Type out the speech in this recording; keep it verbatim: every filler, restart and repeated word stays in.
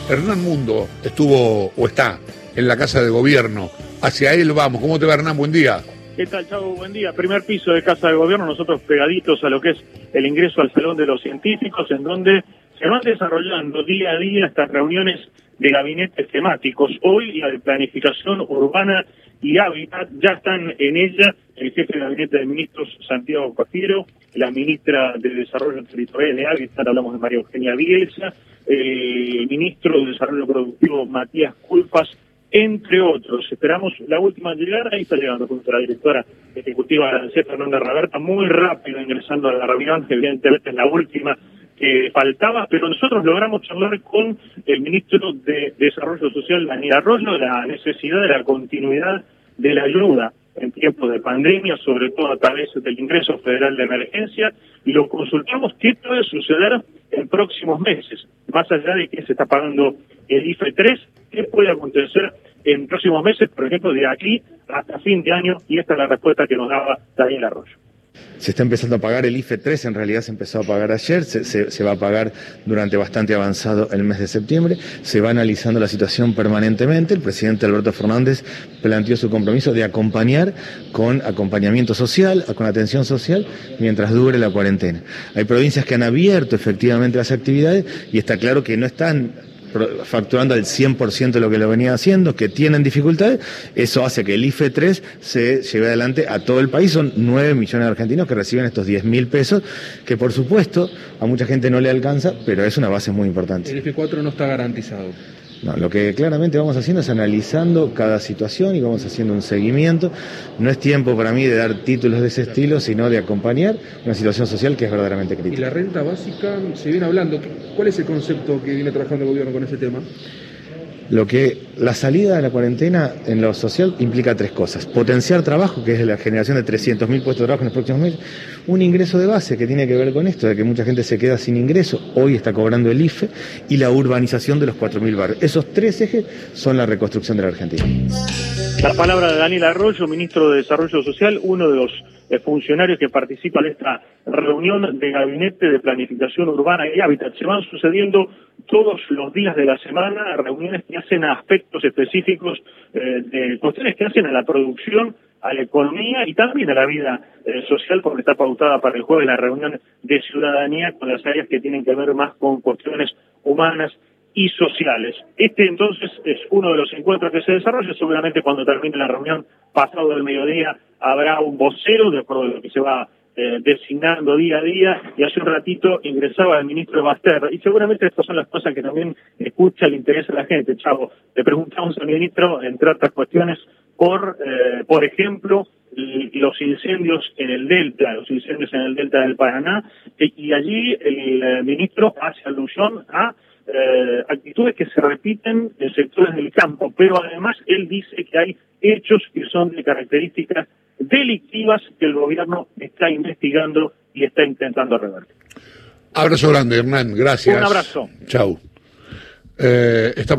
Hernán Mundo estuvo o está en la Casa de Gobierno. Hacia él vamos. ¿Cómo te va, Hernán? Buen día. ¿Qué tal, Chavo? Buen día. Primer piso de Casa de Gobierno, nosotros pegaditos a lo que es el ingreso al Salón de los Científicos, en donde se van desarrollando día a día estas reuniones de gabinetes temáticos. Hoy la de planificación urbana y hábitat, ya están en ella el jefe de gabinete de ministros Santiago Cafiero, la ministra de Desarrollo Territorial y Hábitat, hablamos de María Eugenia Bielsa, el ministro de Desarrollo Productivo Matías Culfas, entre otros. Esperamos la última llegada. Ahí está llegando junto a la directora ejecutiva de la ANSES, Fernanda Raberta, muy rápido ingresando a la reunión, evidentemente es la última que faltaba, pero nosotros logramos charlar con el ministro de Desarrollo Social, Daniel Arroyo, de la necesidad de la continuidad de la ayuda en tiempos de pandemia, sobre todo a través del ingreso federal de emergencia, y lo consultamos qué puede suceder en próximos meses, más allá de que se está pagando el I F E tres, qué puede acontecer en próximos meses, por ejemplo, de aquí hasta fin de año, y esta es la respuesta que nos daba Daniel Arroyo. Se está empezando a pagar el I F E tres, en realidad se empezó a pagar ayer, se, se, se va a pagar durante bastante avanzado el mes de septiembre, se va analizando la situación permanentemente. El presidente Alberto Fernández planteó su compromiso de acompañar con acompañamiento social, con atención social, mientras dure la cuarentena. Hay provincias que han abierto efectivamente las actividades y está claro que no están facturando al cien por ciento de lo que lo venía haciendo, que tienen dificultades. Eso hace que el I F E tres se lleve adelante a todo el país. Son nueve millones de argentinos que reciben estos diez mil pesos, que por supuesto a mucha gente no le alcanza, pero es una base muy importante. El I F E cuatro no está garantizado. No, lo que claramente vamos haciendo es analizando cada situación y vamos haciendo un seguimiento. No es tiempo para mí de dar títulos de ese estilo, sino de acompañar una situación social que es verdaderamente crítica. ¿Y la renta básica? Se viene hablando. ¿Cuál es el concepto que viene trabajando el gobierno con ese tema? Lo que la salida de la cuarentena en lo social implica tres cosas: potenciar trabajo, que es la generación de trescientos mil puestos de trabajo en los próximos meses; un ingreso de base que tiene que ver con esto, de que mucha gente se queda sin ingreso, hoy está cobrando el I F E; y la urbanización de los cuatro mil barrios. Esos tres ejes son la reconstrucción de la Argentina. La palabra de Daniel Arroyo, ministro de Desarrollo Social, uno de los eh, funcionarios que participa de esta reunión de gabinete de planificación urbana y hábitat. Se van sucediendo todos los días de la semana reuniones que hacen a aspectos específicos, eh, de cuestiones que hacen a la producción, a la economía y también a la vida eh, social, porque está pautada para el jueves la reunión de ciudadanía con las áreas que tienen que ver más con cuestiones humanas y sociales. Este entonces es uno de los encuentros que se desarrolla. Seguramente cuando termine la reunión, pasado el mediodía, habrá un vocero, de acuerdo a lo que se va eh, designando día a día, y hace un ratito ingresaba el ministro Basterra, y seguramente estas son las cosas que también escucha el interés de la gente. Chavo, le preguntamos al ministro, entre otras cuestiones, por, eh, por ejemplo, los incendios en el Delta, los incendios en el Delta del Paraná, y allí el eh, ministro hace alusión a Eh, actitudes que se repiten en sectores del campo, pero además él dice que hay hechos que son de características delictivas que el gobierno está investigando y está intentando revertir. Abrazo grande, Hernán, gracias. Un abrazo. Chau. Eh,